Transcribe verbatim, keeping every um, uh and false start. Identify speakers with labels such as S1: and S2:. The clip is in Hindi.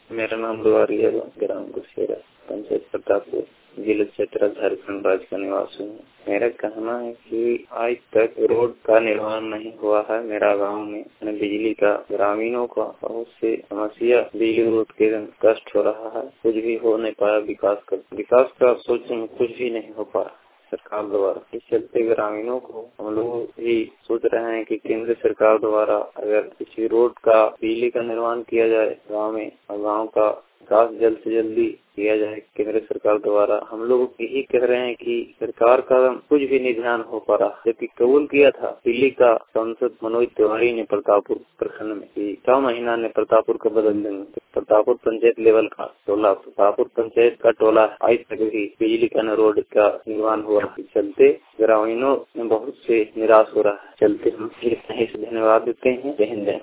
S1: मेरा नाम दुआरी है, ग्राम कुशेरा, पंचायत प्रतापपुर, जिला चतरा, झारखंड राज्य का निवासी हूँ। मेरा कहना है कि आज तक रोड का निर्माण नहीं हुआ है मेरा गांव में। बिजली का ग्रामीणों का बहुत से समस्या, बिजली रोड के कष्ट हो रहा है, कुछ भी हो नहीं पाया। विकास का विकास का सोचने में कुछ भी नहीं हो पाया सरकार द्वारा। इस चलते ग्रामीणों को हम लोग भी सोच रहे हैं कि केंद्र सरकार द्वारा अगर किसी रोड का, बिजली का निर्माण किया जाए गांव में और गांव का विकास जल्द से जल्दी किया जाए केंद्र सरकार द्वारा। हम लोग यही कह रहे हैं कि सरकार का कुछ भी नहीं ध्यान हो पा रहा। जबकि कबूल किया था दिल्ली का सांसद मनोज तिवारी ने प्रतापपुर प्रखंड में कि छह महीना ने प्रतापपुर का बदल देंगे। प्रतापपुर पंचायत लेवल का टोला, प्रतापपुर पंचायत का टोला आज तक भी बिजली का न रोड का निर्माण हुआ। चलते ग्रामीणों में बहुत से निराश हो रहा है। चलते हम धन्यवाद देते हैं। जय हिंद।